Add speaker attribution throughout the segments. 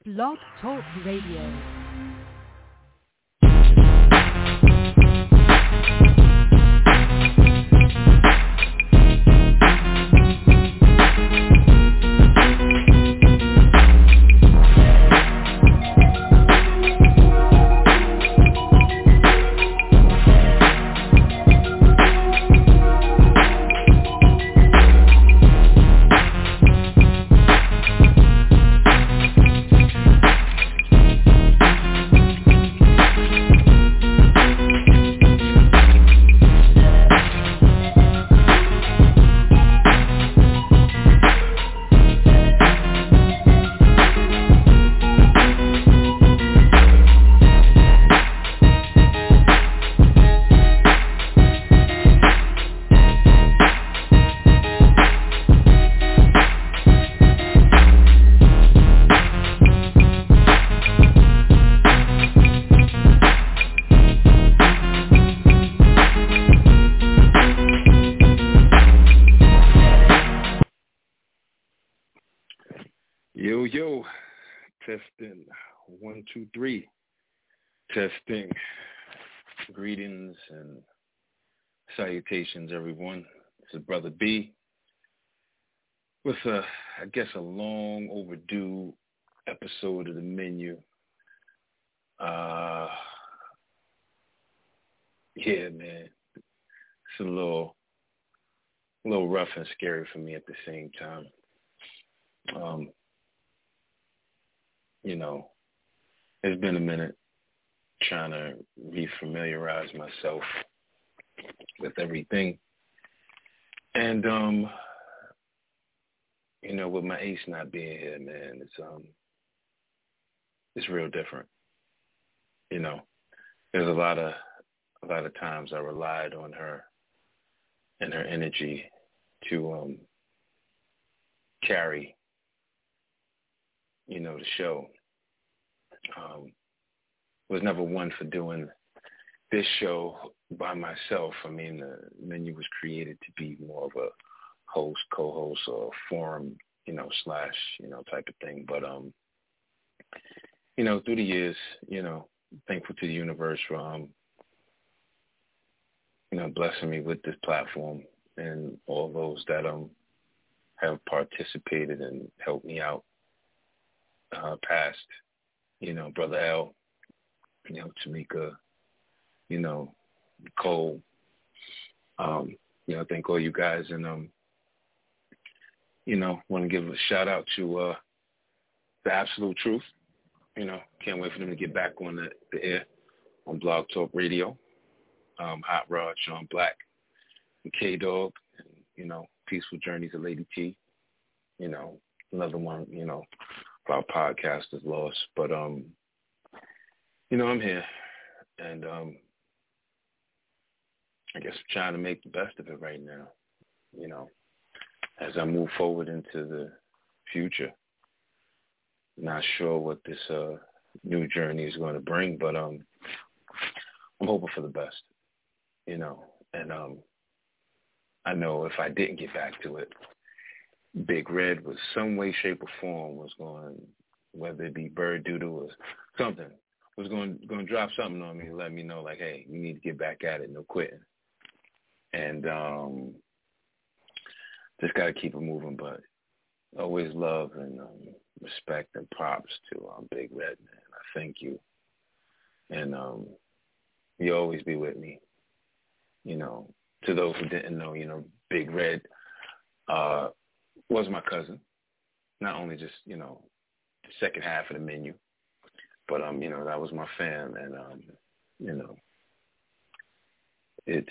Speaker 1: Blog Talk Radio.
Speaker 2: Yo, testing, 1, 2, 3, testing. Greetings and salutations, everyone. This is Brother B with a long overdue episode of the menu. Yeah, man, it's a little rough and scary for me at the same time. It's been a minute trying to refamiliarize myself with everything. And, with my ace not being here, man, it's real different. There's a lot of times I relied on her and her energy to carry the show. Was never one for doing this show by myself. I mean, the menu was created to be more of a host, co-host, or forum, / type of thing. But, through the years, thankful to the universe for, blessing me with this platform and all those that have participated and helped me out. Past, Brother L, Tamika, Cole, thank all you guys. And, want to give a shout out to The Absolute Truth. Can't wait for them to get back on the air on Blog Talk Radio. Hot Rod, Sean Black, and K-Dog, and, Peaceful Journeys of Lady T. Another one, for our podcast is lost. But, I'm here. And I guess I'm trying to make the best of it right now, as I move forward into the future. Not sure what this new journey is going to bring, but I'm hoping for the best, and I know if I didn't get back to it, Big Red was some way, shape, or form was going, whether it be bird doodle or something, was going to drop something on me to let me know, like, hey, you need to get back at it, no quitting. And just got to keep it moving, but always love and respect and props to Big Red, man. I thank you. And you always be with me. To those who didn't know, Big Red was my cousin. Not only just, the second half of the menu, but, that was my fam. And, it's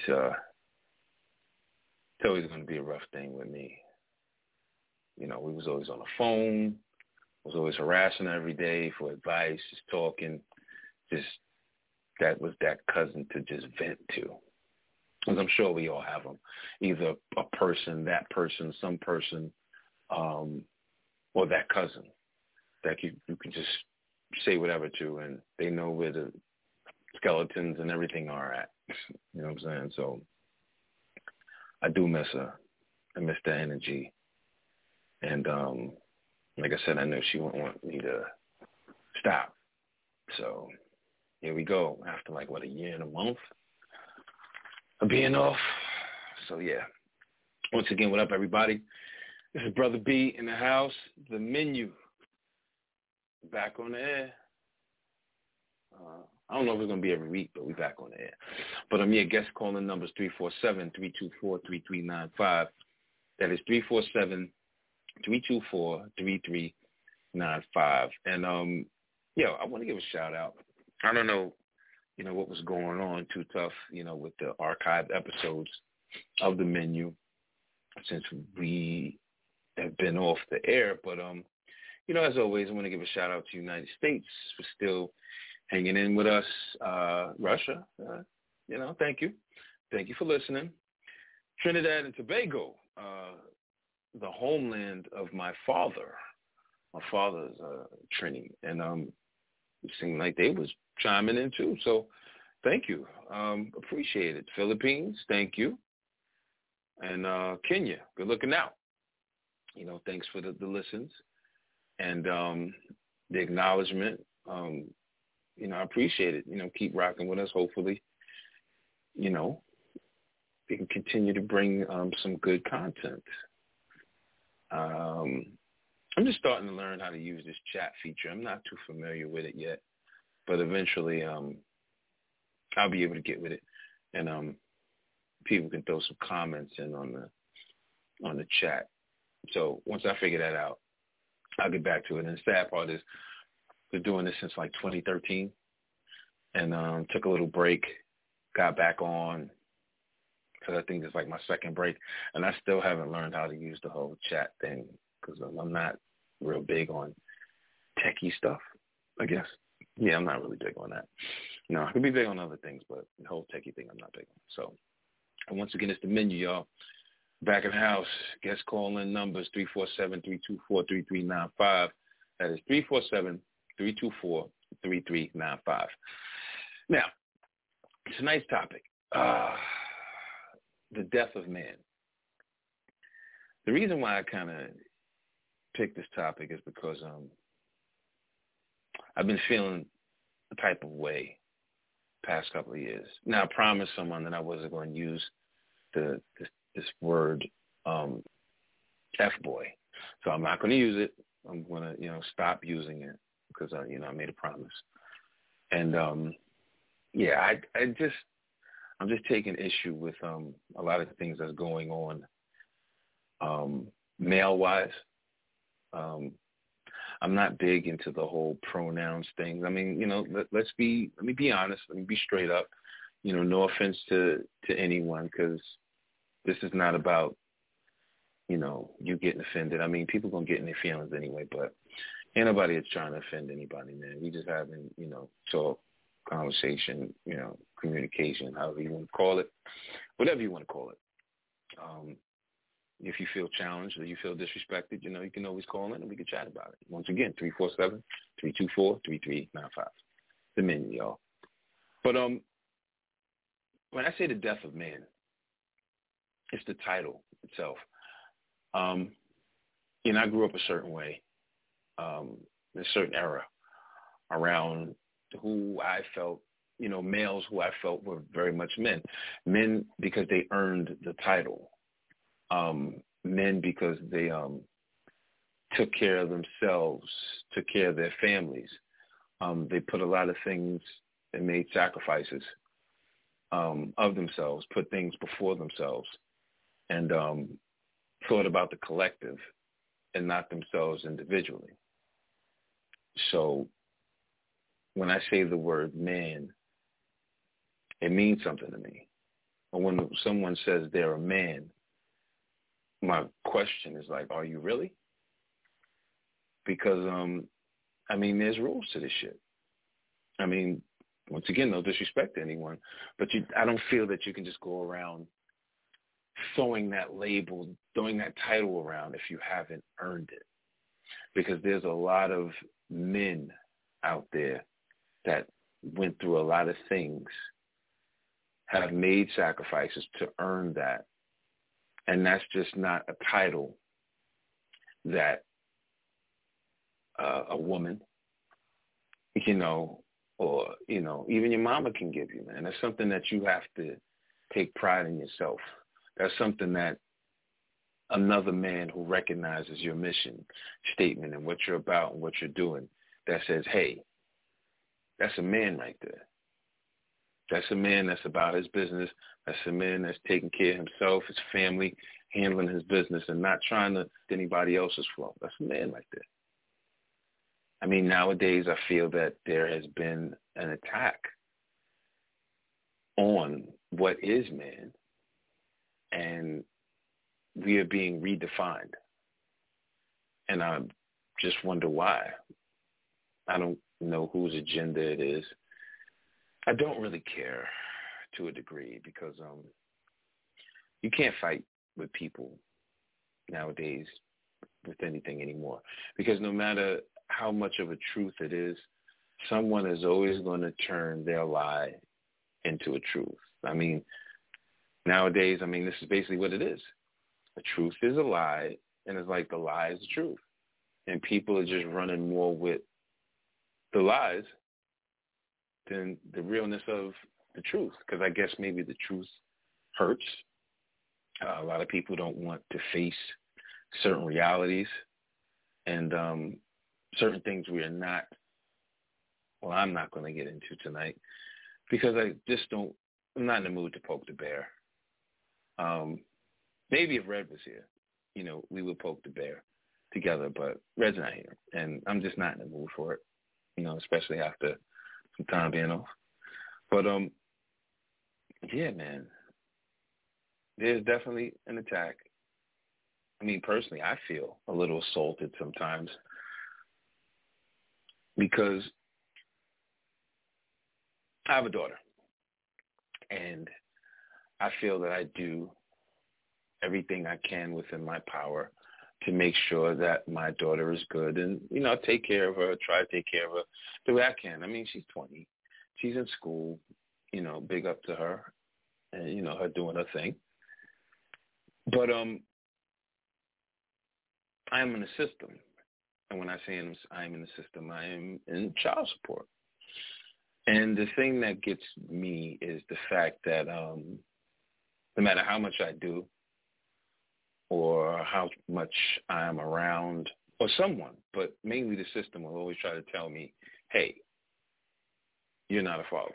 Speaker 2: always going to be a rough thing with me. We was always on the phone, was always harassing her every day for advice, just talking. Just, that was that cousin to just vent to. Because I'm sure we all have them. Either a person, that person, some person, or that cousin that you can just say whatever to, and they know where the skeletons and everything are at. You know what I'm saying? So I do miss her. I miss the energy. And like I said, I know she won't want me to stop. So here we go after like, what, a year and a month of being off. So, yeah. Once again, what up, everybody? This is Brother B in the house. The Menu. Back on the air. I don't know if it's going to be every week, but we're back on the air. But yeah, guest calling numbers 347-324-3395. That is 347-324-3395. And, I want to give a shout out. I don't know, what was going on too tough, with the archived episodes of The Menu since we have been off the air. But, as always, I want to give a shout out to the United States for still hanging in with us. Russia, thank you. Thank you for listening. Trinidad and Tobago, the homeland of my father. My father's Trini. And it seemed like they was chiming in too. So thank you. Appreciate it. Philippines, thank you. And Kenya, good looking out. Thanks for the listens and the acknowledgement. I appreciate it. Keep rocking with us. Hopefully, we can continue to bring some good content. I'm just starting to learn how to use this chat feature. I'm not too familiar with it yet, but eventually I'll be able to get with it, and people can throw some comments in on the chat. So once I figure that out, I'll get back to it. And the sad part is we're doing this since like 2013, and took a little break, got back on, because I think it's like my second break, and I still haven't learned how to use the whole chat thing because I'm not real big on techie stuff, I guess. Yeah, I'm not really big on that. No, I could be big on other things, but the whole techie thing I'm not big on. So, and once again, it's The Menu, y'all. Back in the house, guest call-in numbers 347-324-3395. That is 347-324-3395. Now, tonight's topic, the death of man. The reason why I kind of picked this topic is because I've been feeling a type of way past couple of years. Now, I promised someone that I wasn't going to use this word F-boy. So I'm not going to use it. I'm going to, stop using it because, I made a promise. And, I'm just taking issue with a lot of the things that's going on male-wise. I'm not big into the whole pronouns thing. I mean, let me be honest. Let me be straight up. No offense to anyone, because this is not about, you getting offended. I mean, people going to get in their feelings anyway, but ain't nobody that's trying to offend anybody, man. We just having, talk, conversation, communication, however you want to call it, whatever you want to call it. If you feel challenged or you feel disrespected, you can always call in and we can chat about it. Once again, 347-324-3395. The Menu, y'all. But when I say the death of man, it's the title itself. I grew up a certain way, in a certain era around who I felt, males who I felt were very much men. Men because they earned the title. Men because they took care of themselves, took care of their families. They put a lot of things and made sacrifices of themselves, put things before themselves, and thought about the collective and not themselves individually. So when I say the word man, it means something to me. But when someone says they're a man, my question is like, are you really? Because, there's rules to this shit. Once again, no disrespect to anyone, but I don't feel that you can just go around throwing that label, throwing that title around if you haven't earned it. Because there's a lot of men out there that went through a lot of things, have made sacrifices to earn that. And that's just not a title that a woman or, even your mama can give you, man. That's something that you have to take pride in yourself. That's something that another man who recognizes your mission statement and what you're about and what you're doing, that says, hey, that's a man right there. That's a man that's about his business. That's a man that's taking care of himself, his family, handling his business and not trying to anybody else's flow. That's a man right there. I mean, nowadays I feel that there has been an attack on what is man, and we are being redefined. And I just wonder why. I don't know whose agenda it is. I don't really care to a degree because you can't fight with people nowadays with anything anymore. Because no matter how much of a truth it is, someone is always going to turn their lie into a truth. I mean, nowadays, this is basically what it is. The truth is a lie, and it's like the lie is the truth. And people are just running more with the lies than the realness of the truth, because I guess maybe the truth hurts. A lot of people don't want to face certain realities and certain things we are not, I'm not going to get into tonight because I'm not in the mood to poke the bear. Maybe if Red was here, we would poke the bear together, but Red's not here, and I'm just not in the mood for it, especially after some time being off. But, yeah, man, there's definitely an attack. Personally, I feel a little assaulted sometimes because I have a daughter, and I feel that I do everything I can within my power to make sure that my daughter is good and, take care of her, try to take care of her the way I can. She's 20. She's in school, big up to her and, her doing her thing. But I am in the system. And when I say I am in the system, I am in child support. And the thing that gets me is the fact that no matter how much I do or how much I am around or someone, but mainly the system will always try to tell me, hey, you're not a father.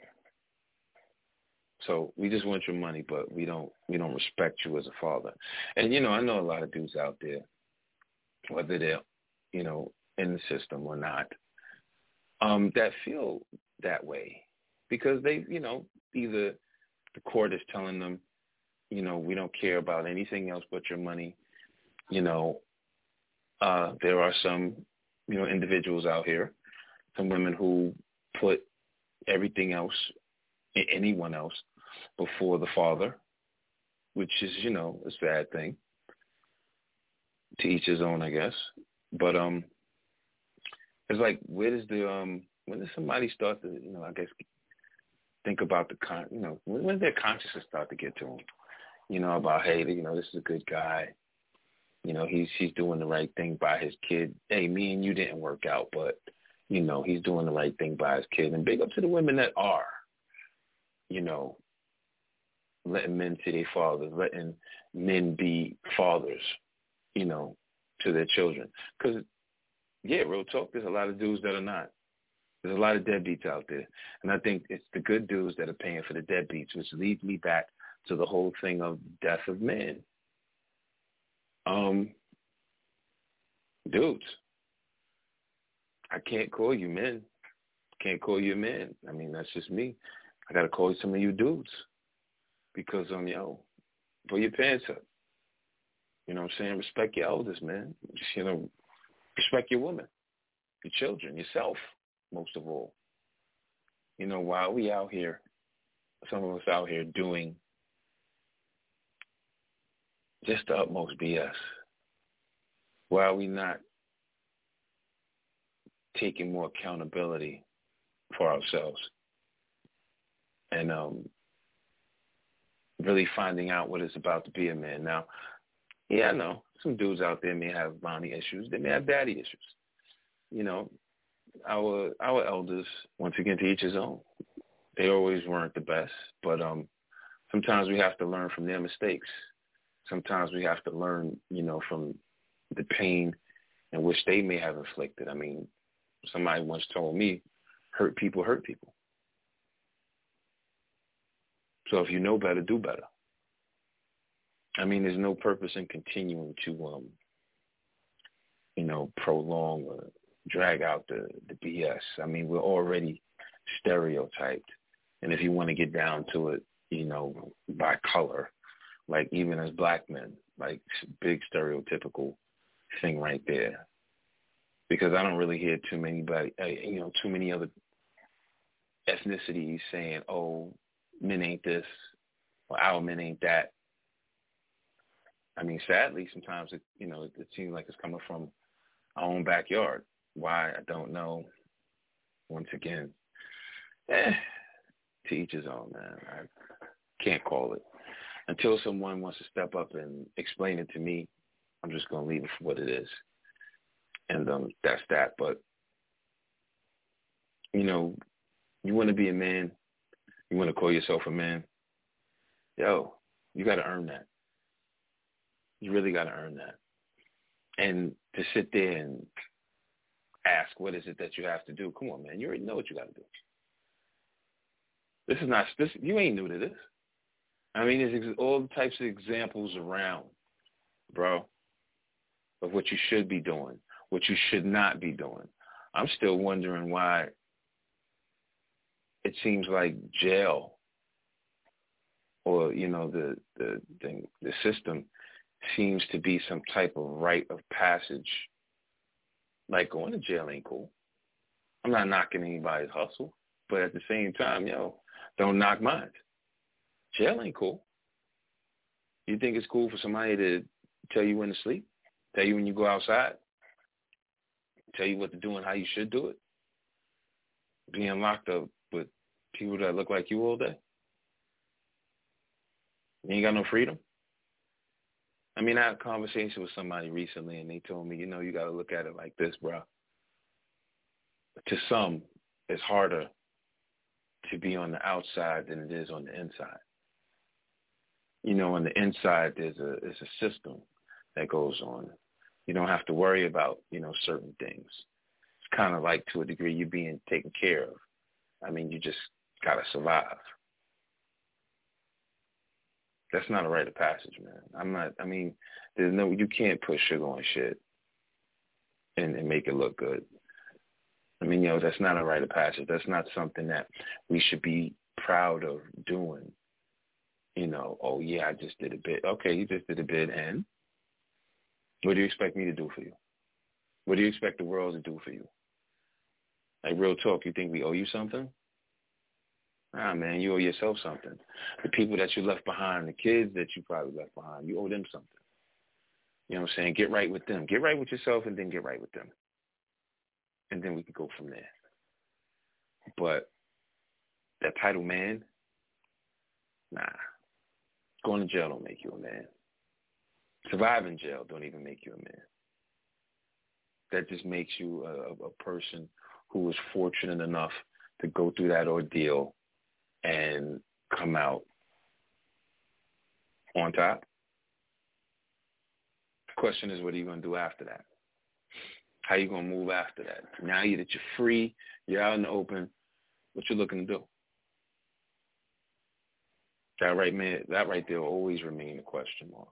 Speaker 2: So we just want your money, but we don't respect you as a father. And, I know a lot of dudes out there, whether they're, in the system or not, that feel that way because they, either the court is telling them, we don't care about anything else but your money. There are some, individuals out here, some women who put everything else, anyone else, before the father, which is, a sad thing. To each his own, I guess. But it's like, where does when does somebody start to, I guess, think about when does their consciousness start to get to them? About, hey, this is a good guy. He's doing the right thing by his kid. Hey, me and you didn't work out, but, he's doing the right thing by his kid. And big up to the women that are, letting men to their fathers, letting men be fathers, to their children. Because, yeah, real talk, there's a lot of dudes that are not. There's a lot of deadbeats out there. And I think it's the good dudes that are paying for the deadbeats, which leads me back to the whole thing of death of man. Dudes, I can't call you men. Can't call you a man. That's just me. I got to call some of you dudes because, pull your pants up. You know what I'm saying? Respect your elders, man. Respect your women, your children, yourself, most of all. While we out here, some of us out here doing just the utmost BS, why are we not taking more accountability for ourselves and really finding out what it's about to be a man? Now, yeah, I know some dudes out there may have mommy issues. They may have daddy issues. our elders, once again, to each his own. They always weren't the best, but sometimes we have to learn from their mistakes. Sometimes we have to learn, from the pain in which they may have inflicted. I mean, somebody once told me, hurt people hurt people. So if you know better, do better. I mean, there's no purpose in continuing to, prolong or drag out the BS. I mean, we're already stereotyped. And if you want to get down to it, by color, like even as black men, like big stereotypical thing right there. Because I don't really hear too many other ethnicities saying, oh, men ain't this, or our men ain't that. I mean, sadly, sometimes it seems like it's coming from our own backyard. Why, I don't know. Once again, to each his own, man. I can't call it. Until someone wants to step up and explain it to me, I'm just going to leave it for what it is. And that's that. But, you want to be a man, you want to call yourself a man, yo, you got to earn that. You really got to earn that. And to sit there and ask, what is it that you have to do? Come on, man. You already know what you got to do. You ain't new to this. I mean, there's all types of examples around, bro, of what you should be doing, what you should not be doing. I'm still wondering why it seems like jail or, the system seems to be some type of rite of passage. Like going to jail ain't cool. I'm not knocking anybody's hustle, but at the same time, don't knock mine. Jail ain't cool. You think it's cool for somebody to tell you when to sleep, tell you when you go outside, tell you what to do and how you should do it? Being locked up with people that look like you all day? You ain't got no freedom? I mean, I had a conversation with somebody recently, and they told me, you got to look at it like this, bro. To some, it's harder to be on the outside than it is on the inside. On the inside, there's a system that goes on. You don't have to worry about, certain things. It's kind of like, to a degree, you're being taken care of. I mean, you just got to survive. That's not a rite of passage, man. You can't put sugar on shit and make it look good. I mean, that's not a rite of passage. That's not something that we should be proud of doing. Oh, yeah, I just did a bit. Okay, you just did a bit, and what do you expect me to do for you? What do you expect the world to do for you? Like, real talk, you think we owe you something? Nah, man, you owe yourself something. The people that you left behind, the kids that you probably left behind, you owe them something. You know what I'm saying? Get right with them. Get right with yourself and then get right with them. And then we can go from there. But that title man, nah. Going to jail don't make you a man. Surviving jail don't even make you a man. That just makes you a person who was fortunate enough to go through that ordeal and come out on top. The question is, what are you going to do after that? How are you going to move after that? Now that you're free, you're out in the open, what you looking to do? That right there will always remain a question mark.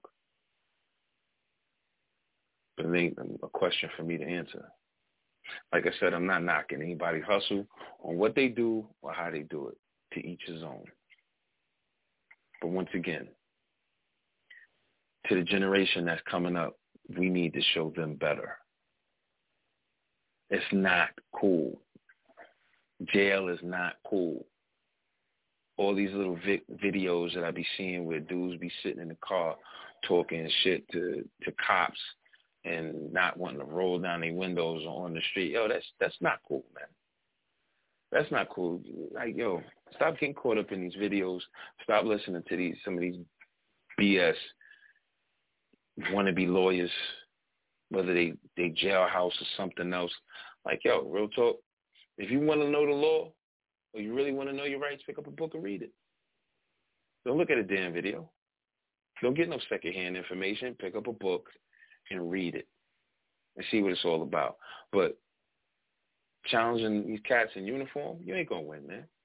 Speaker 2: But it ain't a question for me to answer. Like I said, I'm not knocking anybody's hustle on what they do or how they do it. To each his own. But once again, to the generation that's coming up, we need to show them better. It's not cool. Jail is not cool. All these little videos that I be seeing where dudes be sitting in the car talking shit to cops and not wanting to roll down their windows on the street. That's not cool, man. That's not cool. Like, stop getting caught up in these videos. Stop listening to some of these BS wannabe lawyers, whether they jailhouse or something else. Like, real talk, If you want to know the law, or you really want to know your rights, pick up a book and read it. Don't look at a damn video. Don't get no secondhand information. Pick up a book and read it and see what it's all about. But challenging these cats in uniform, you ain't going to win, man.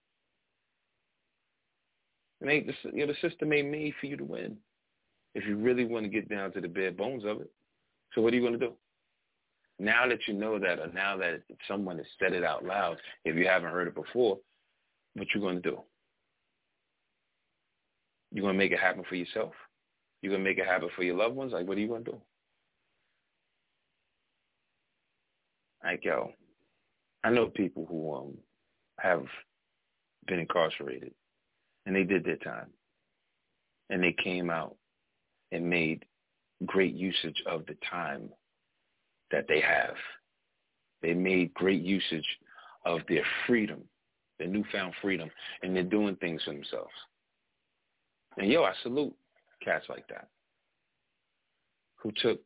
Speaker 2: The system ain't made for you to win if you really want to get down to the bare bones of it. So what are you going to do? Now that you know that, or now that someone has said it out loud, if you haven't heard it before, what you going to do? You going to make it happen for yourself? You going to make it happen for your loved ones? Like, what are you going to do? Like, yo, I know people who have been incarcerated, and they did their time, and they came out and made great usage of the time that they have. They made great usage of their freedom, their newfound freedom, and they're doing things for themselves. And, yo, I salute cats like that who took,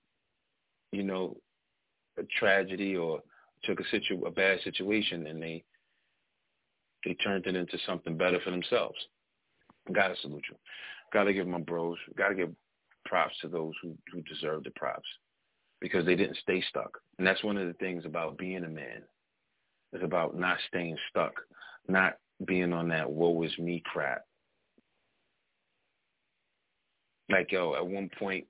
Speaker 2: a tragedy or took a bad situation and they turned it into something better for themselves. Gotta salute you. Gotta give my bros, gotta give props to those who deserve the props because they didn't stay stuck. And that's one of the things about being a man. It's about not staying stuck, not being on that woe is me crap. Like, yo, at one point,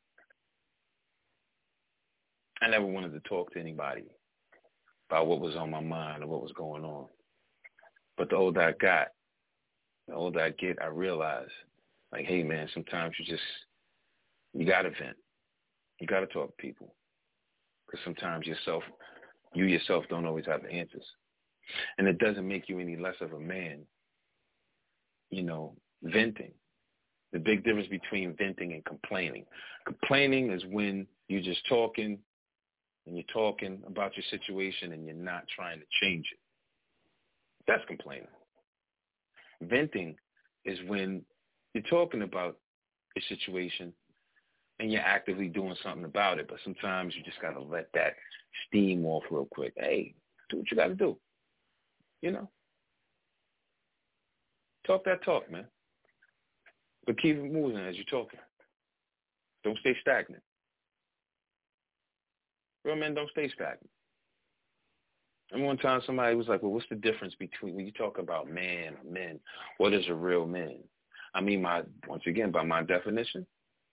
Speaker 2: I never wanted to talk to anybody about what was on my mind or what was going on. But the older I got, the older I get, I realize, like, hey, man, sometimes you got to vent. You got to talk to people. Because sometimes you yourself don't always have the answers. And it doesn't make you any less of a man, venting. The big difference between venting and complaining. Complaining is when you're just talking and you're talking about your situation and you're not trying to change it. That's complaining. Venting is when you're talking about your situation and you're actively doing something about it, but sometimes you just got to let that steam off real quick. Hey, do what you got to do. Talk that talk, man. But keep it moving as you're talking. Don't stay stagnant. Real men don't stay stagnant. And one time somebody was like, well, what's the difference between, when you talk about men, what is a real man? I mean, once again, by my definition,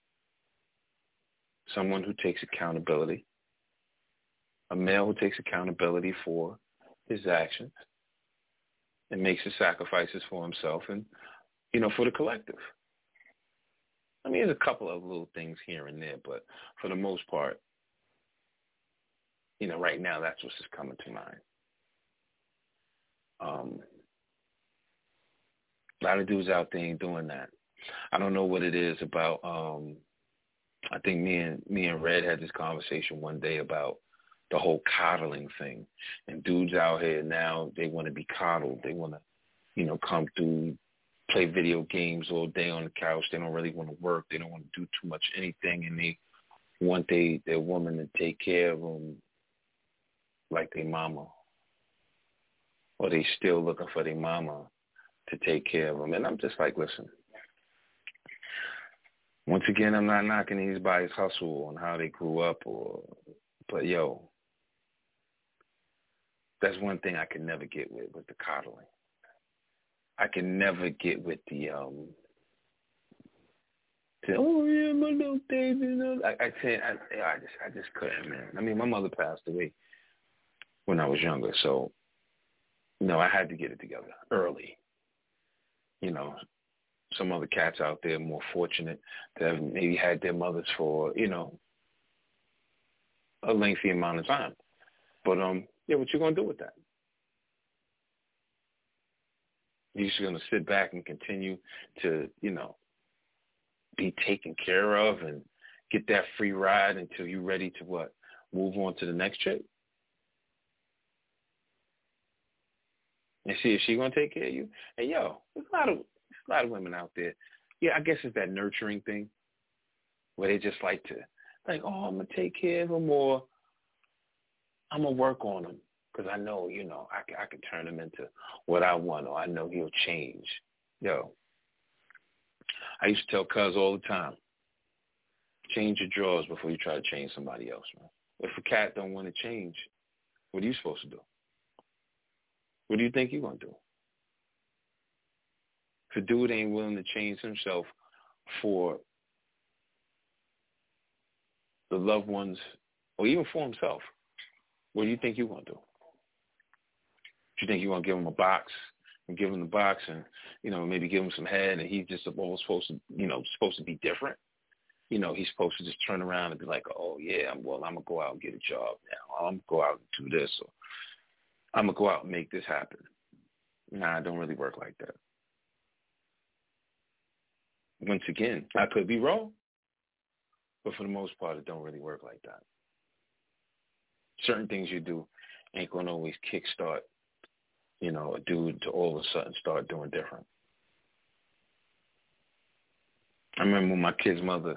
Speaker 2: someone who takes accountability, a male who takes accountability for his actions and makes the sacrifices for himself and, for the collective. I mean, there's a couple of little things here and there, but for the most part, right now, that's what's just coming to mind. A lot of dudes out there ain't doing that. I don't know what it is about. I think me and Red had this conversation one day about the whole coddling thing. And dudes out here now, they want to be coddled. They want to, come through, play video games all day on the couch. They don't really want to work. They don't want to do too much anything, and they want their woman to take care of them like their mama, or they still looking for their mama to take care of them. And I'm just like, listen, once again, I'm not knocking anybody's hustle on how they grew up, but yo, that's one thing I can never get with the coddling. I can never get with the oh yeah, my little baby. I just couldn't, man. I mean, my mother passed away when I was younger, so I had to get it together early. Some other cats out there more fortunate to have maybe had their mothers for a lengthy amount of time. But what you gonna do with that? You're just going to sit back and continue to, be taken care of and get that free ride until you're ready to move on to the next chick? And see if she's going to take care of you? And, yo, there's a lot of women out there. Yeah, I guess it's that nurturing thing where they just like to, I'm going to take care of them or I'm going to work on them. because I know, I can turn him into what I want, or I know he'll change. Yo, I used to tell Cuz all the time, change your drawers before you try to change somebody else, man. If a cat don't want to change, what are you supposed to do? What do you think you're going to do? If a dude ain't willing to change himself for the loved ones, or even for himself, what do you think you're going to do? Do you think you're going to give him a box and give him the box and, maybe give him some head and he's just all supposed to be different? He's supposed to just turn around and be like, oh, yeah, I'm going to go out and get a job now. I'm going to go out and do this. Or I'm going to go out and make this happen. Nah, it don't really work like that. Once again, I could be wrong, but for the most part, it don't really work like that. Certain things you do ain't going to always kickstart, a dude to all of a sudden start doing different. I remember when my kid's mother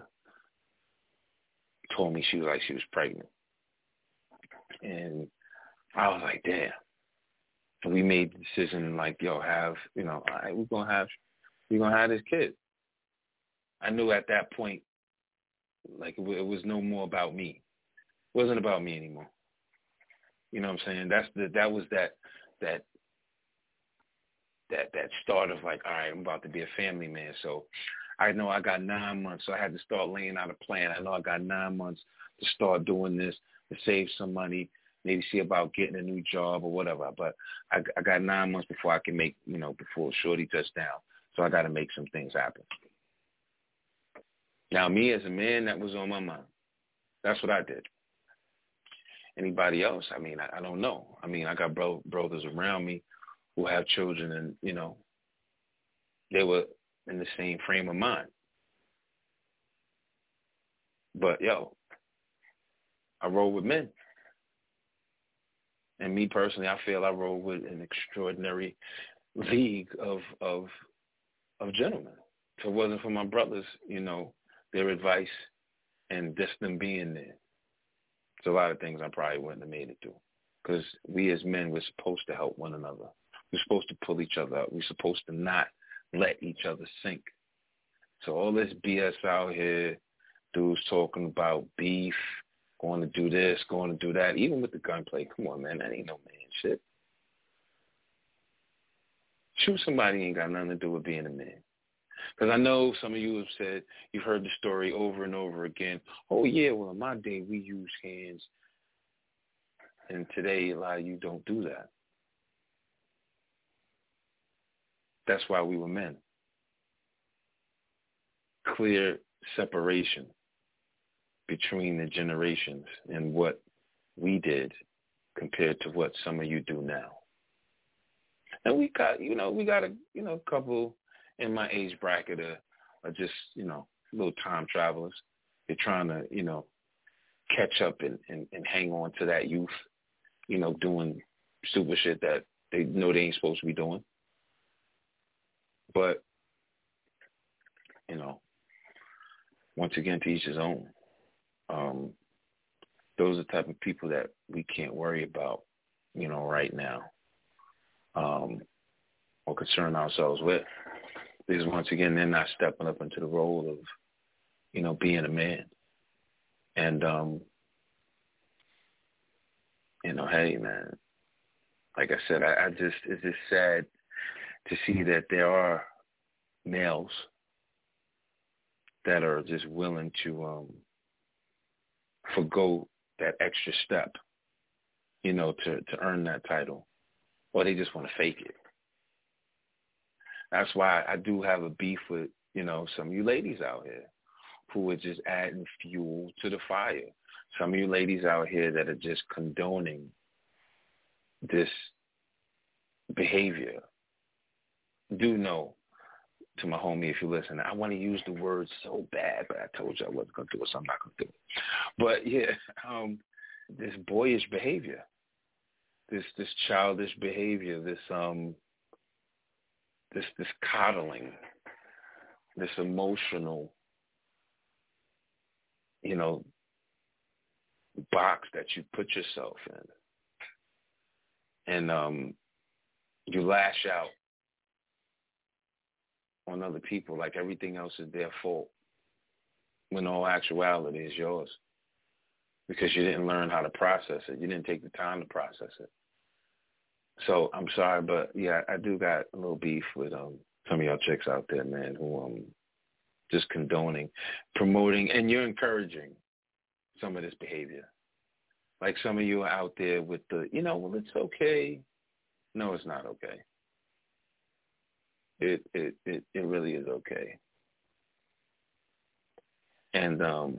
Speaker 2: told me she was pregnant. And I was like, damn. And we made the decision like, yo, all right, we're going to have this kid. I knew at that point, like, it was no more about me. It wasn't about me anymore. You know what I'm saying? That was that start of like, all right, I'm about to be a family man. So I know I got 9 months, so I had to start laying out a plan. I know I got 9 months to start doing this, to save some money, maybe see about getting a new job or whatever. But I got 9 months before I can make, before Shorty touched down. So I got to make some things happen. Now, me as a man, that was on my mind. That's what I did. Anybody else? I mean, I don't know. I mean, I got brothers around me who have children, and, they were in the same frame of mind. But, I roll with men. And me personally, I feel I roll with an extraordinary league of gentlemen. If it wasn't for my brothers, their advice and just them being there, it's a lot of things I probably wouldn't have made it through. Because we as men, we're supposed to help one another. We're supposed to pull each other up. We're supposed to not let each other sink. So all this BS out here, dudes talking about beef, going to do this, going to do that, even with the gunplay. Come on, man, that ain't no man shit. Shoot somebody ain't got nothing to do with being a man. Because I know some of you have said, you've heard the story over and over again. Oh, yeah, well, in my day, we used hands. And today, a lot of you don't do that. That's why we were men. Clear separation between the generations and what we did compared to what some of you do now. And we got a couple in my age bracket are just, little time travelers. They're trying to, catch up and hang on to that youth, doing stupid shit that they know they ain't supposed to be doing. But, once again, to each his own. Those are the type of people that we can't worry about, right now, or concern ourselves with. Because once again, they're not stepping up into the role of, being a man. And, hey, man, like I said, it's just sad to see that there are males that are just willing to forgo that extra step, to earn that title, or they just want to fake it. That's why I do have a beef with, some of you ladies out here who are just adding fuel to the fire. Some of you ladies out here that are just condoning this behavior. Do know, to my homie, if you listen, I want to use the word so bad, but I told you I wasn't going to do it, so I'm not going to do it. But, yeah, this boyish behavior, this childish behavior, this coddling, this emotional, box that you put yourself in. and you lash out on other people like everything else is their fault, when all actuality is yours, because you didn't learn how to process it. You didn't take the time to process it. So I'm sorry, but yeah, I do got a little beef with some of y'all chicks out there, man, who just condoning, promoting, and you're encouraging some of this behavior. Like some of you are out there with the, well, it's okay. No, it's not okay. It really is okay. And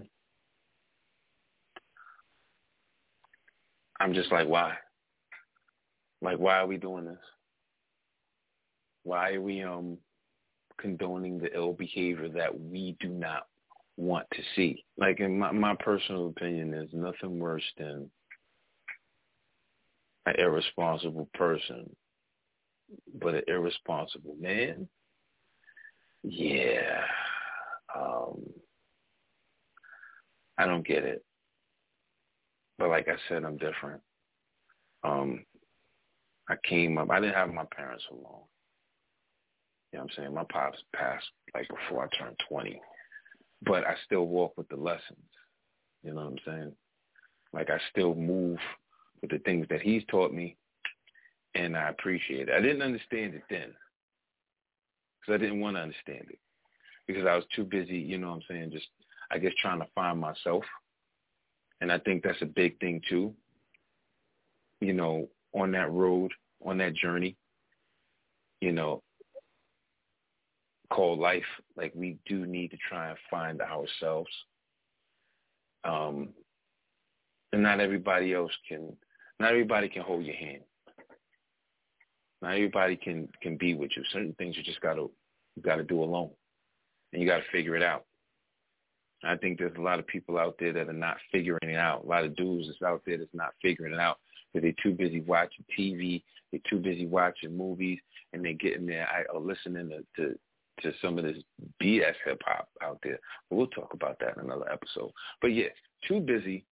Speaker 2: I'm just like, why? Like, why are we doing this? Why are we condoning the ill behavior that we do not want to see? Like, in my personal opinion, there's nothing worse than an irresponsible person, but an irresponsible man. Yeah, I don't get it. But like I said, I'm different. I came up, I didn't have my parents for long. You know what I'm saying? My pops passed like before I turned 20. But I still walk with the lessons. You know what I'm saying? Like, I still move with the things that he's taught me, and I appreciate it. I didn't understand it then, because I didn't want to understand it, because I was too busy, you know what I'm saying, just, I guess, trying to find myself. And I think that's a big thing, too, on that road, on that journey, called life. Like, we do need to try and find ourselves. And not everybody can hold your hand. Not everybody can be with you. Certain things you just got to do alone, and you got to figure it out. I think there's a lot of people out there that are not figuring it out. A lot of dudes that's out there that's not figuring it out, because they're too busy watching TV, they're too busy watching movies, and they're getting there or listening to some of this BS hip hop out there. But we'll talk about that in another episode. But yeah, too busy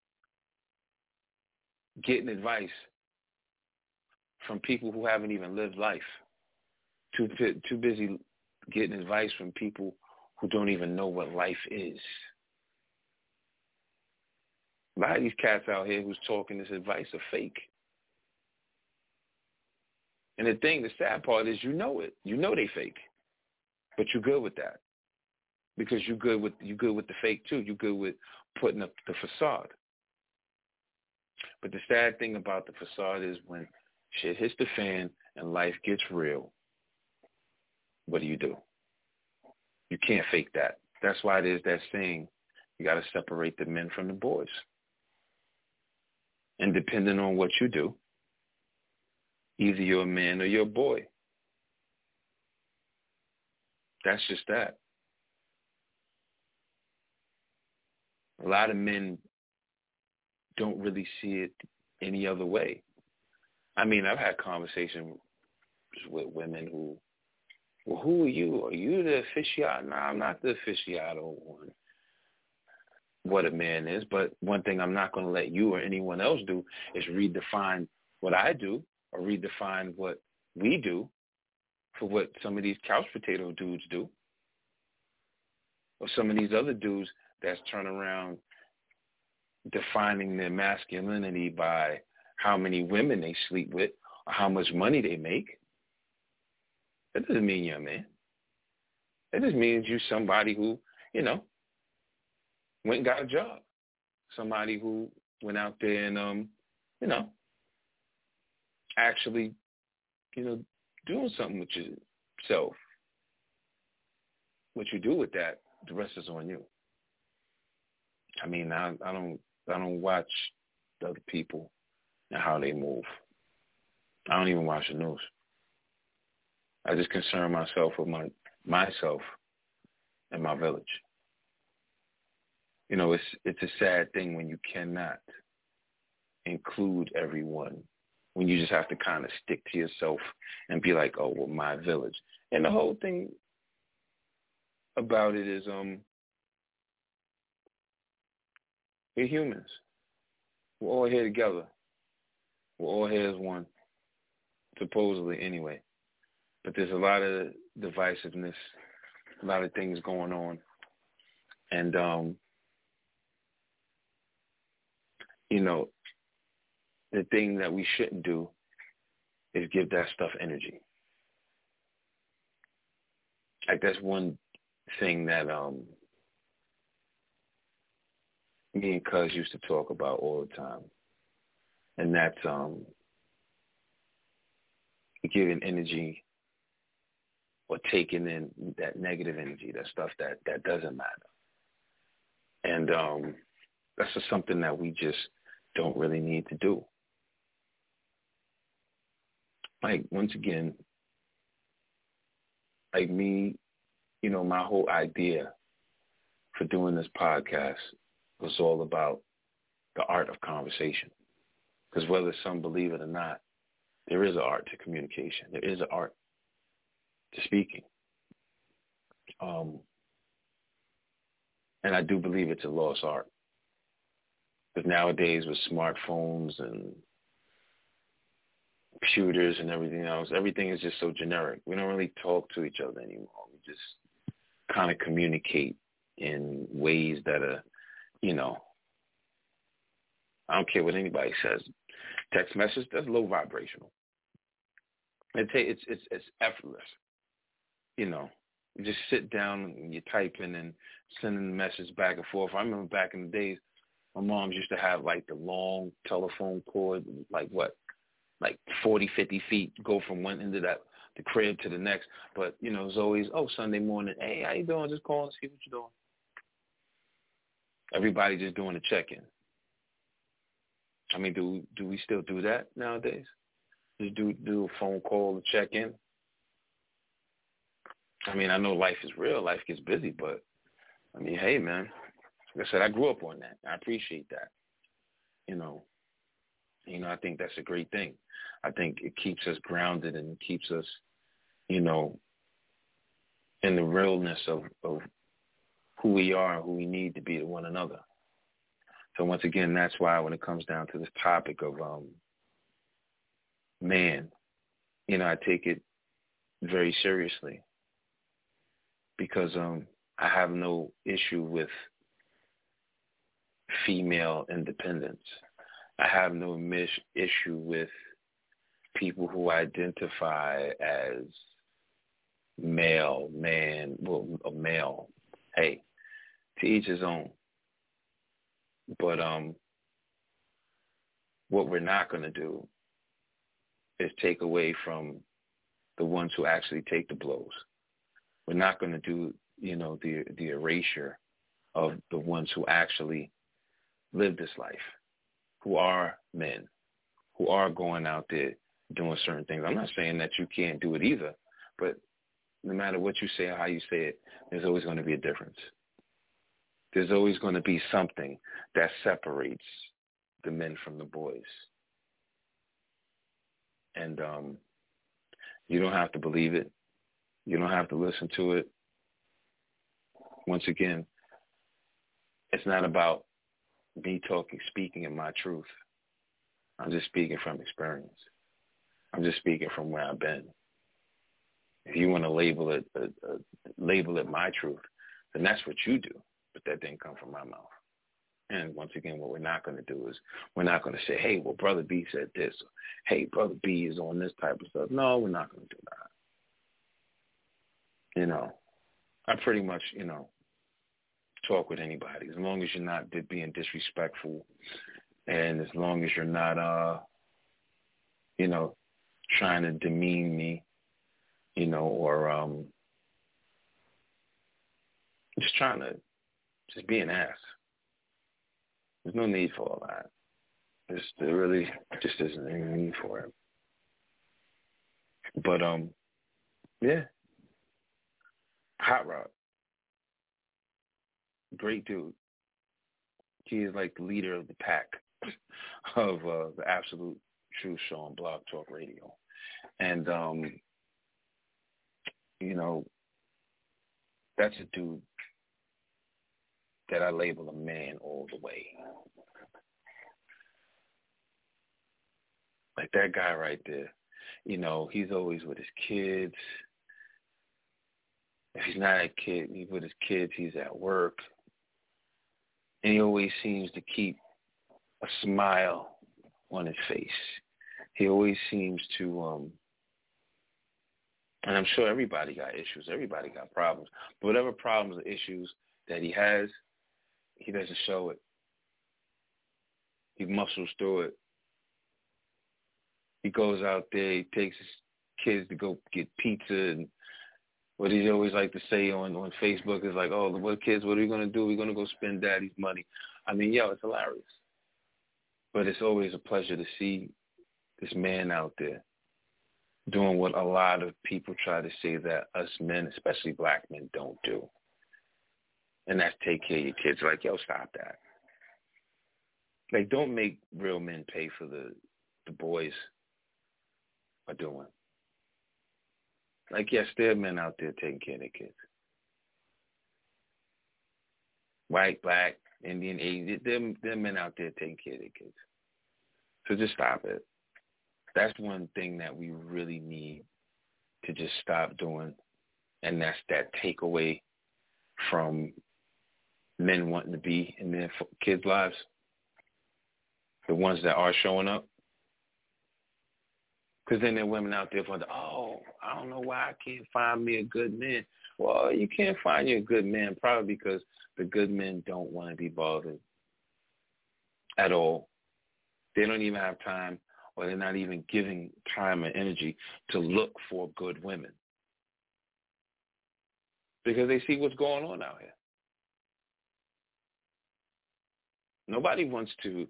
Speaker 2: getting advice from people who haven't even lived life. Too busy getting advice from people who don't even know what life is. A lot of these cats out here who's talking this advice are fake. And the sad part is, you know it. You know they fake. But you're good with that, because you're good with the fake too. You're good with putting up the facade. But the sad thing about the facade is, when shit hits the fan and life gets real, what do? You can't fake that. That's why there's that saying, you got to separate the men from the boys. And depending on what you do, either you're a man or you're a boy. That's just that. A lot of men don't really see it any other way. I mean, I've had conversations with women who, well, who are you? Are you the aficionado? No, I'm not the aficionado on what a man is. But one thing I'm not going to let you or anyone else do is redefine what I do, or redefine what we do, for what some of these couch potato dudes do, or some of these other dudes that's turning around defining their masculinity by how many women they sleep with or how much money they make. That doesn't mean you're a man. That just means you're somebody who, went and got a job. Somebody who went out there and, actually, doing something with yourself. What you do with that, the rest is on you. I mean, I don't watch the other people and how they move. I don't even watch the news. I just concern myself with myself and my village. It's a sad thing when you cannot include everyone, when you just have to kind of stick to yourself and be like, oh, well, my village. And the whole thing about it is, we're humans. We're all here together. We're all here as one. supposedly anyway. But there's a lot of divisiveness, a lot of things going on. And, you know, the thing that we shouldn't do is give that stuff energy. Like, that's one thing that me and Cuz used to talk about all the time. And that's giving energy or taking in that negative energy, that stuff that doesn't matter. And that's just something that we just don't really need to do. Like, once again, like me, you know, my whole idea for doing this podcast was all about the art of conversation. Because whether some believe it or not, there is an art to communication. There is an art to speaking. And I do believe it's a lost art. But nowadays with smartphones and computers and everything else, everything is just so generic. We don't really talk to each other anymore. We just kind of communicate in ways that are, you know, I don't care what anybody says. Text message, that's low vibrational. It's effortless. You know, you just sit down and you're typing and sending the message back and forth. I remember back in the days, my mom used to have like the long telephone cord, like 40, 50 feet, go from one end of the crib to the next. But, you know, it was always, Sunday morning, hey, how you doing? Just calling to see what you're doing. Everybody just doing a check-in. I mean, do we still do that nowadays? Just do a phone call to check in? I mean, I know life is real. Life gets busy, but, I mean, hey, man, like I said, I grew up on that. I appreciate that. You know, I think that's a great thing. I think it keeps us grounded and keeps us, you know, in the realness of who we are and who we need to be to one another. So once again, that's why when it comes down to this topic of man, you know, I take it very seriously because I have no issue with female independence. I have no issue with people who identify as male. Hey, to each his own. But what we're not going to do is take away from the ones who actually take the blows. We're not going to do, you know, the erasure of the ones who actually live this life, who are men, who are going out there doing certain things. I'm not saying that you can't do it either, but no matter what you say or how you say it, there's always going to be a difference. There's always going to be something that separates the men from the boys. And you don't have to believe it. You don't have to listen to it. Once again, it's not about me speaking in my truth. I'm just speaking from experience. I'm just speaking from where I've been. If you want to label it my truth, then that's what you do. But that didn't come from my mouth. And once again, what we're not going to do is we're not going to say, hey, well, Brother B said this. Or, hey, Brother B is on this type of stuff. No, we're not going to do that. You know, I pretty much, you know, talk with anybody as long as you're not being disrespectful and as long as you're not, you know, trying to demean me, you know, or just be an ass. There's no need for all that. There really just isn't any need for it. But, yeah. Hot Rod. Great dude. He is like the leader of the pack of the Absolute Truth Show on Blog Talk Radio. And, you know, that's a dude that I label a man all the way. Like that guy right there. You know, he's always with his kids. If he's not with his kids, he's at work. And he always seems to keep a smile on his face. He always seems to, and I'm sure everybody got issues. Everybody got problems. But whatever problems or issues that he has, he doesn't show it. He muscles through it. He goes out there, he takes his kids to go get pizza, and what he always like to say on Facebook is like, oh, what kids, what are we going to do? We're going to go spend daddy's money. I mean, yo, it's hilarious. But it's always a pleasure to see this man out there doing what a lot of people try to say that us men, especially black men, don't do. And that's take care of your kids. Like, yo, stop that. Like, don't make real men pay for the boys are doing. Like, yes, there are men out there taking care of their kids. White, black, Indian, Asian, there are men out there taking care of their kids. So just stop it. That's one thing that we really need to just stop doing, and that's that takeaway from men wanting to be in their kids' lives, the ones that are showing up. Because then there are women out there wondering, oh, I don't know why I can't find me a good man. Well, you can't find you a good man probably because the good men don't want to be bothered at all. They don't even have time, or they're not even giving time and energy to look for good women because they see what's going on out here. Nobody wants to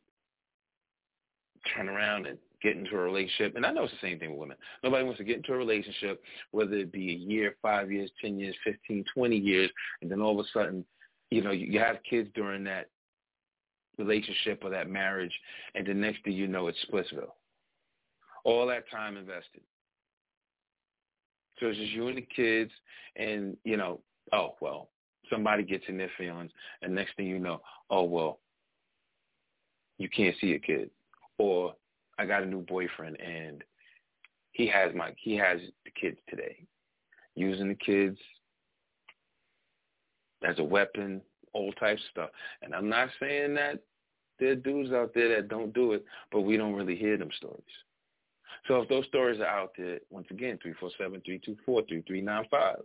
Speaker 2: turn around and get into a relationship. And I know it's the same thing with women. Nobody wants to get into a relationship, whether it be a year, 5 years, 10 years, 15, 20 years, and then all of a sudden, you know, you have kids during that relationship or that marriage, and the next thing you know, it's Splitsville. All that time invested. So it's just you and the kids, and, you know, oh, well, somebody gets in their feelings, and next thing you know, oh, well, you can't see a kid. Or I got a new boyfriend, and he has the kids today, using the kids as a weapon, all types of stuff. And I'm not saying that there are dudes out there that don't do it, but we don't really hear them stories. So if those stories are out there, once again, 347-324-3395,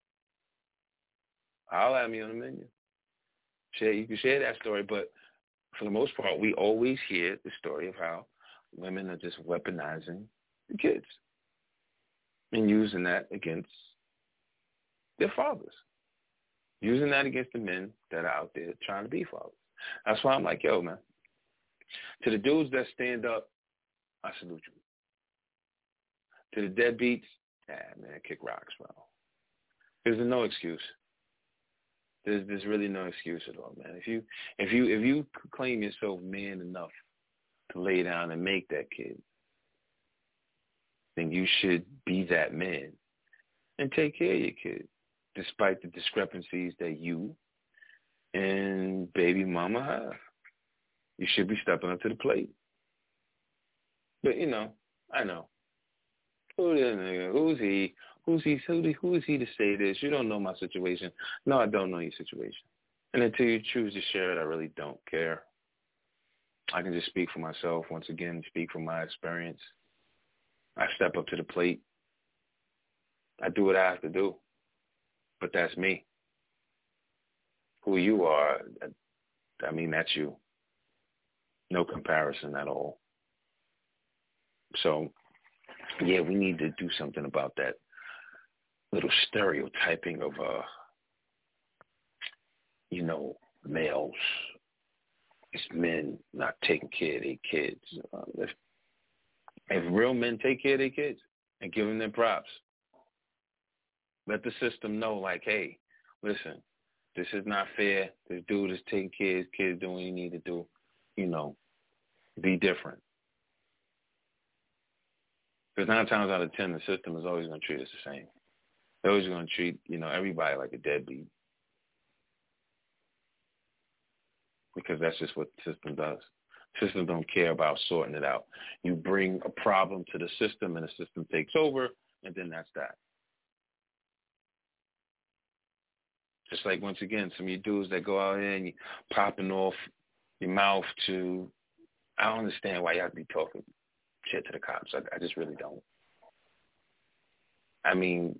Speaker 2: I'll have me on the menu. You can share that story, but for the most part, we always hear the story of how women are just weaponizing the kids and using that against their fathers, using that against the men that are out there trying to be fathers. That's why I'm like, yo, man, to the dudes that stand up, I salute you. To the deadbeats, man, kick rocks, bro. There's no excuse. There's really no excuse at all, man. If you claim yourself man enough to lay down and make that kid, then you should be that man and take care of your kid, despite the discrepancies that you and baby mama have. You should be stepping up to the plate. But, you know, I know. Who is he? Who is he to say this? You don't know my situation. No, I don't know your situation. And until you choose to share it, I really don't care. I can just speak for myself, once again, speak from my experience. I step up to the plate. I do what I have to do. But that's me. Who you are, I mean, that's you. No comparison at all. So, yeah, we need to do something about that little stereotyping of, males. It's men not taking care of their kids. If real men take care of their kids and give them their props, let the system know, like, hey, listen, this is not fair. This dude is taking care of his kids, doing what you need to do. You know, be different. Because 9 times out of 10, the system is always going to treat us the same. They're always going to treat, everybody like a deadbeat. Because that's just what the system does. Systems don't care about sorting it out. You bring a problem to the system, and the system takes over, and then that's that. Just like, once again, some of you dudes that go out here and you popping off your mouth to, I don't understand why y'all be talking shit to the cops. I just really don't. I mean,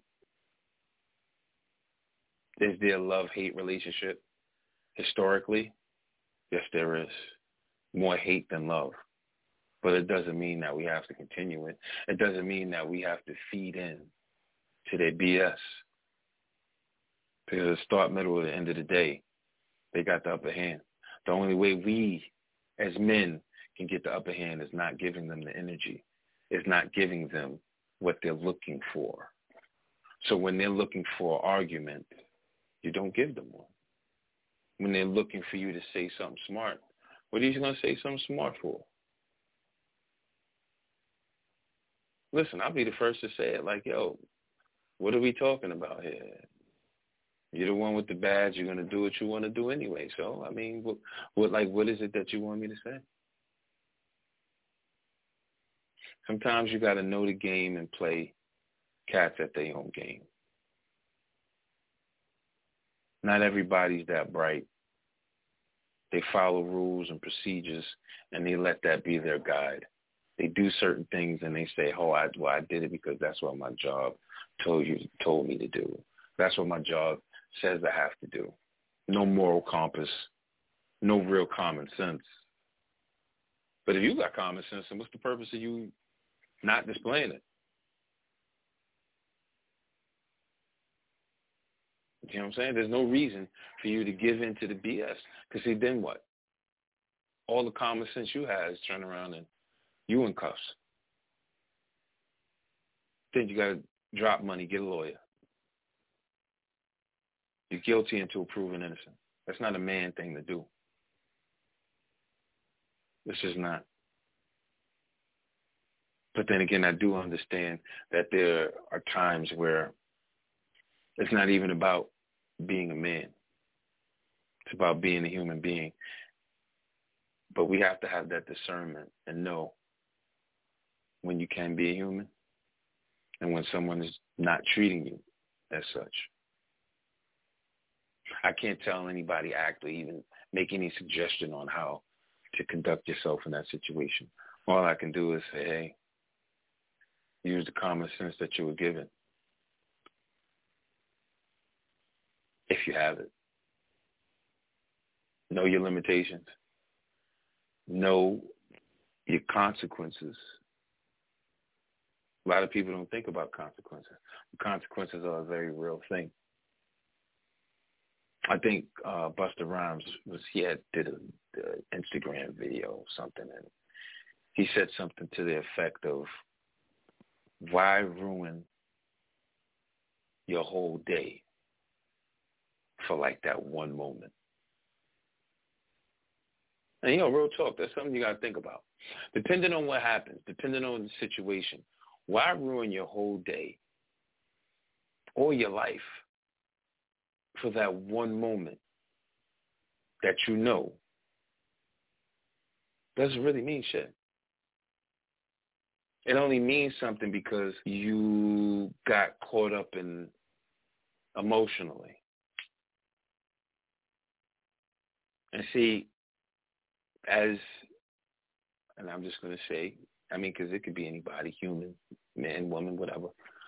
Speaker 2: is there a love-hate relationship historically? Yes, there is. More hate than love. But it doesn't mean that we have to continue it. It doesn't mean that we have to feed in to their BS. Because the start, middle, or the end of the day, they got the upper hand. The only way we, as men, can get the upper hand is not giving them the energy. Is not giving them what they're looking for. So when they're looking for an argument, you don't give them one. When they're looking for you to say something smart, what are you going to say something smart for? Listen, I'll be the first to say it. Like, yo, what are we talking about here? You're the one with the badge. You're going to do what you want to do anyway. So, I mean, what is it that you want me to say? Sometimes you got to know the game and play cats at their own game. Not everybody's that bright. They follow rules and procedures, and they let that be their guide. They do certain things, and they say, "Oh, I did it because that's what my job told me to do. That's what my job says I have to do." No moral compass, no real common sense. But if you got common sense, then what's the purpose of you not displaying it? You know what I'm saying? There's no reason for you to give in to the BS. Because, see, then what? All the common sense you have is turn around and you in cuffs. Then you got to drop money, get a lawyer. You're guilty until proven innocent. That's not a man thing to do. It's just not. But then again, I do understand that there are times where it's not even about being a man. It's about being a human being. But we have to have that discernment and know when you can be a human and when someone is not treating you as such. I can't tell anybody act or even make any suggestion on how to conduct yourself in that situation. All I can do is say, hey, use the common sense that you were given. If you have it. Know your limitations. Know your consequences. A lot of people don't think about consequences. Consequences are a very real thing. I think Busta Rhymes did an Instagram video or something, and he said something to the effect of, why ruin your whole day for like that one moment? And, real talk, that's something you got to think about. Depending on what happens, depending on the situation, why ruin your whole day or your life for that one moment that you know doesn't really mean shit? It only means something because you got caught up in emotionally. And see, and I'm just going to say, because it could be anybody, human, man, woman, whatever.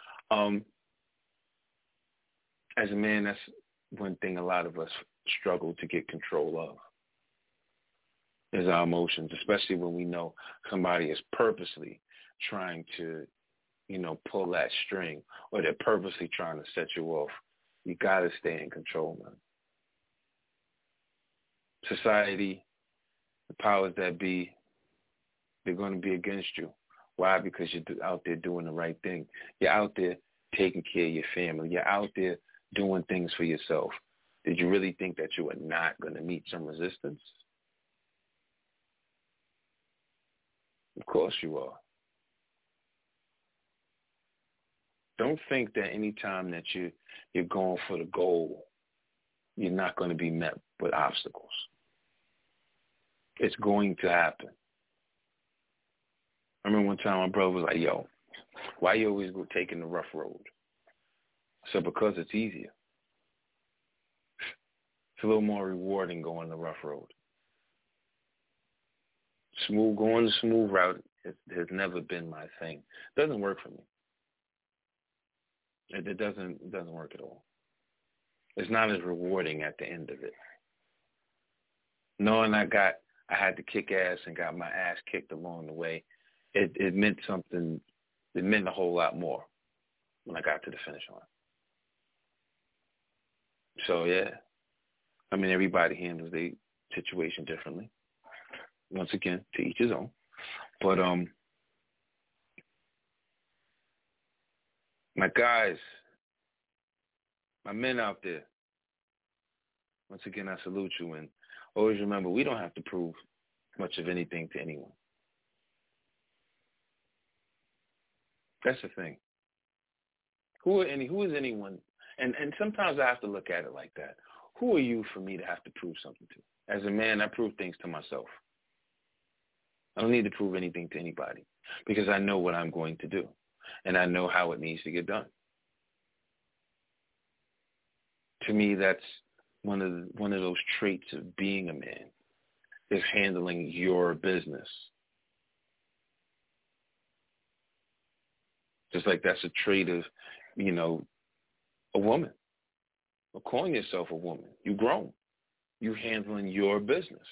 Speaker 2: As a man, that's one thing a lot of us struggle to get control of, is our emotions, especially when we know somebody is purposely trying to, pull that string, or they're purposely trying to set you off. You got to stay in control, man. Society, the powers that be, they're going to be against you. Why? Because you're out there doing the right thing. You're out there taking care of your family. You're out there doing things for yourself. Did you really think that you were not going to meet some resistance? Of course you are. Don't think that any time that you're going for the goal, you're not going to be met with obstacles. It's going to happen. I remember one time my brother was like, yo, why you always go taking the rough road? I said, because it's easier. It's a little more rewarding going the rough road. Going the smooth route has never been my thing. It doesn't work for me. It doesn't work at all. It's not as rewarding at the end of it. Knowing I had to kick ass and got my ass kicked along the way, it meant something. It meant a whole lot more when I got to the finish line. So yeah, I mean, everybody handles their situation differently. Once again, to each his own. But my guys, my men out there, once again, I salute you, and always remember, we don't have to prove much of anything to anyone. That's the thing. Who is anyone? And sometimes I have to look at it like that. Who are you for me to have to prove something to? As a man, I prove things to myself. I don't need to prove anything to anybody because I know what I'm going to do, and I know how it needs to get done. To me, that's one of those traits of being a man, is handling your business. Just like that's a trait of, a woman, or calling yourself a woman. You've grown. You're handling your business.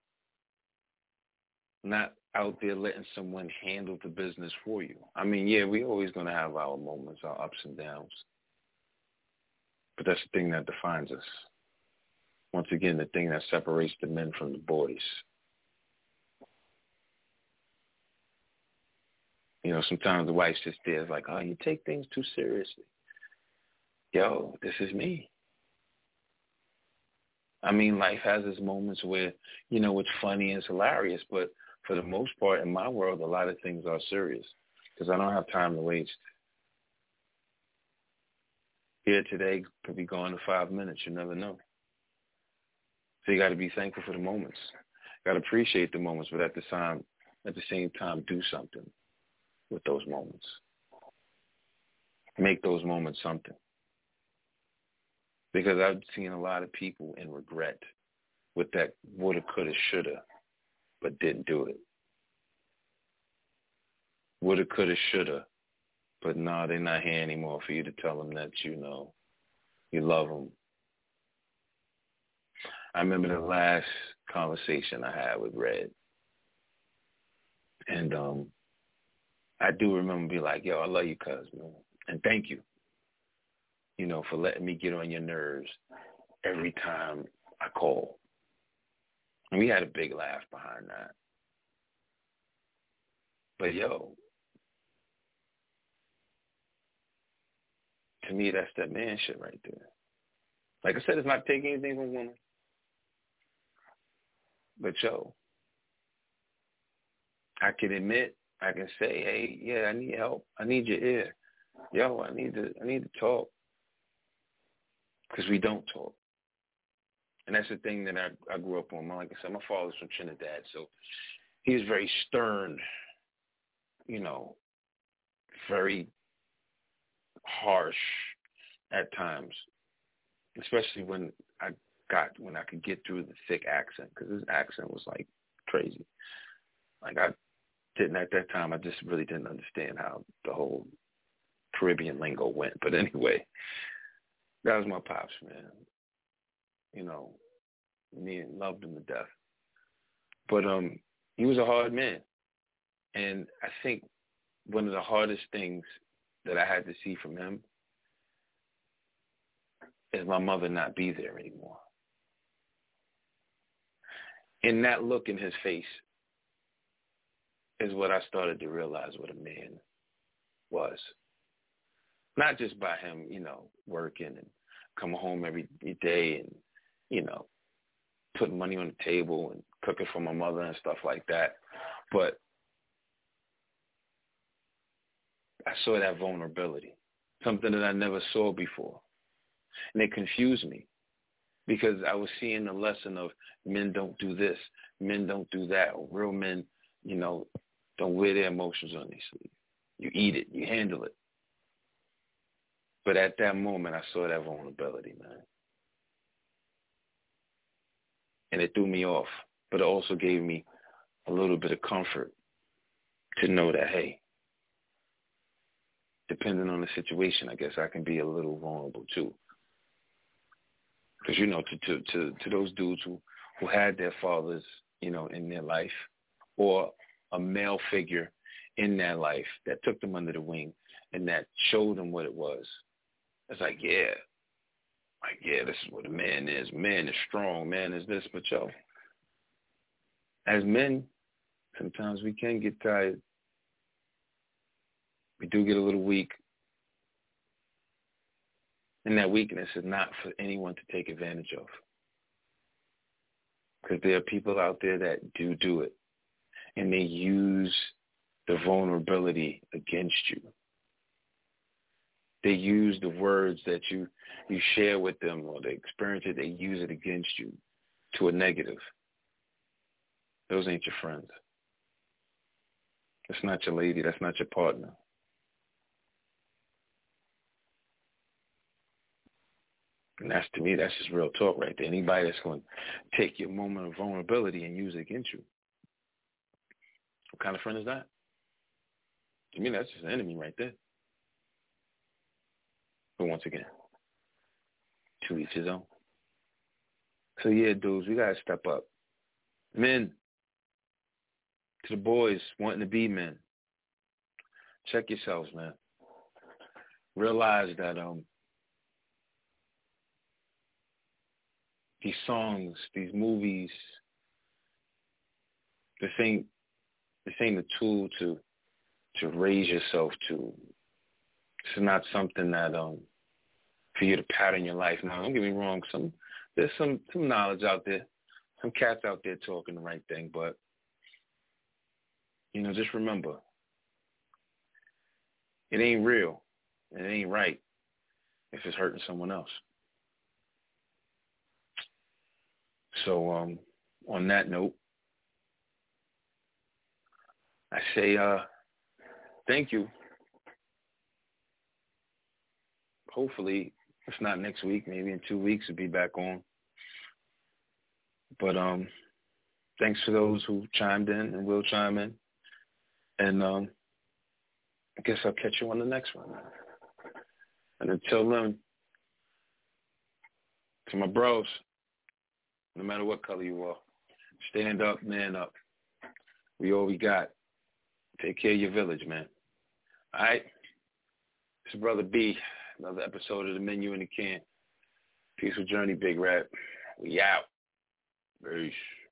Speaker 2: Not out there letting someone handle the business for you. I mean, yeah, we're always going to have our moments, our ups and downs. But that's the thing that defines us. Once again, the thing that separates the men from the boys. Sometimes the wife sits there is like, oh, you take things too seriously. Yo, this is me. I mean, life has its moments where, it's funny and it's hilarious, but for the most part, in my world, a lot of things are serious because I don't have time to waste. Here today could be gone in 5 minutes. You never know. So you got to be thankful for the moments. Got to appreciate the moments, but at the same time, do something with those moments. Make those moments something. Because I've seen a lot of people in regret with that woulda, coulda, shoulda, but didn't do it. Woulda, coulda, shoulda, but no, they're not here anymore for you to tell them that, you love them. I remember the last conversation I had with Red. And I do remember being like, yo, I love you, cuz, man. And thank you, for letting me get on your nerves every time I call. And we had a big laugh behind that. But, yo, to me, that's that man shit right there. Like I said, it's not taking anything from women. But, yo, I can admit, I can say, hey, yeah, I need help. I need your ear. Yo, I need to talk. Because we don't talk. And that's the thing that I grew up on. Like I said, my father's from Trinidad, so he was very stern, very harsh at times, especially when I could get through the thick accent, because his accent was like crazy. Like at that time, I just really didn't understand how the whole Caribbean lingo went. But anyway, that was my pops, man. Me and loved him to death. But he was a hard man. And I think one of the hardest things that I had to see from him is my mother not be there anymore. And that look in his face is what I started to realize what a man was. Not just by him, working and coming home every day and, putting money on the table and cooking for my mother and stuff like that. But I saw that vulnerability, something that I never saw before. And it confused me because I was seeing the lesson of men don't do this, men don't do that. Or real men, don't wear their emotions on their sleeve. You eat it. You handle it. But at that moment, I saw that vulnerability, man. And it threw me off. But it also gave me a little bit of comfort to know that, hey, depending on the situation, I guess I can be a little vulnerable too. Because, to those dudes who had their fathers, in their life, or a male figure in their life that took them under the wing and that showed them what it was. It's like, yeah, this is what a man is. Man is strong. Man is this. But, as men, sometimes we can get tired. We do get a little weak. And that weakness is not for anyone to take advantage of. Because there are people out there that do it. And they use the vulnerability against you. They use the words that you share with them or the experience that they use it against you to a negative. Those ain't your friends. That's not your lady. That's not your partner. And that's, to me, that's just real talk right there. Anybody that's going to take your moment of vulnerability and use it against you, what kind of friend is that? To me, that's just an enemy right there. But once again, to each his own. So yeah, dudes, we got to step up. Men, to the boys wanting to be men, check yourselves, man. Realize that these songs, these movies, this ain't a tool to raise yourself to. This is not something that for you to pattern your life. Now, don't get me wrong. There's some knowledge out there, some cats out there talking the right thing, but just remember, it ain't real, it ain't right if it's hurting someone else. So on that note, I say thank you. Hopefully, if not next week, maybe in 2 weeks, we'll be back on. But thanks for those who chimed in and will chime in. And I guess I'll catch you on the next one. And until then, to my bros, no matter what color you are, stand up, man up. We all we got. Take care of your village, man. All right? It's your brother B. Another episode of The Menu in the Can. Peaceful journey, Big Rat. We out. Peace.